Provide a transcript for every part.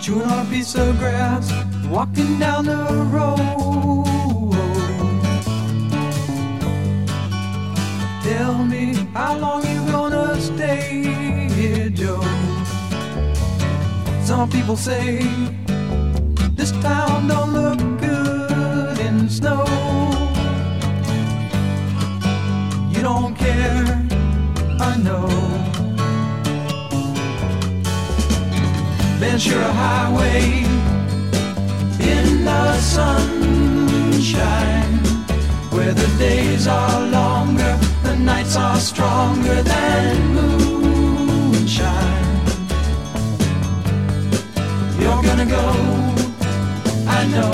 chewing on a piece of grass, walking down the road. Tell me, how long you gonna stay here, Joe? Some people say this town don't look good in snow. You don't care, I know. Ventura Highway in the sunshine, where the days are longer, the nights are stronger than moonshine. You're gonna go, I know.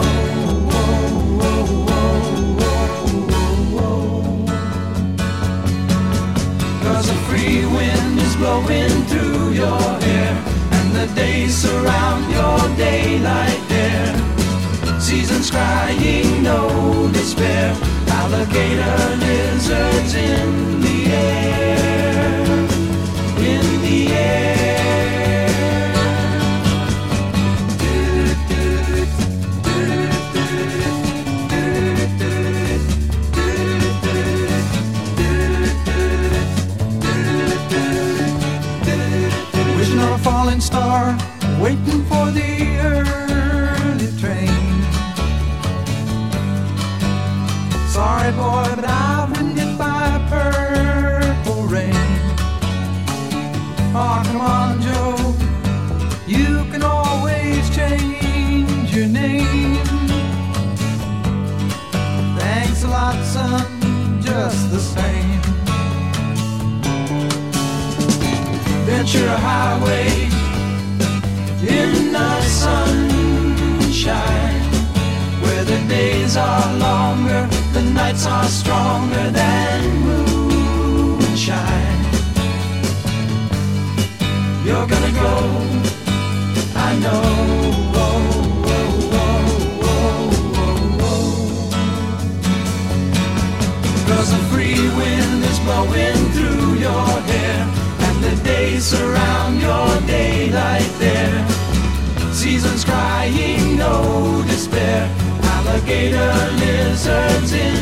Cause a free wind is blowing through your hair, and the days surround your daylight there. Seasons crying, no despair. Alligator lizards in the air, in the air. Wishing on a falling star, waiting for the early train. Sorry boy, but I've been hit by purple rain. Oh, come on, Joe, you can always change your name. Thanks a lot, son, just the same. Ventura Highway in the sunshine, where the days are longer, the nights are stronger than moonshine. You're gonna go, I know. Cause a free wind is blowing through your hair, and the days surround your daylight there. Seasons crying, no despair. Alligator lizards in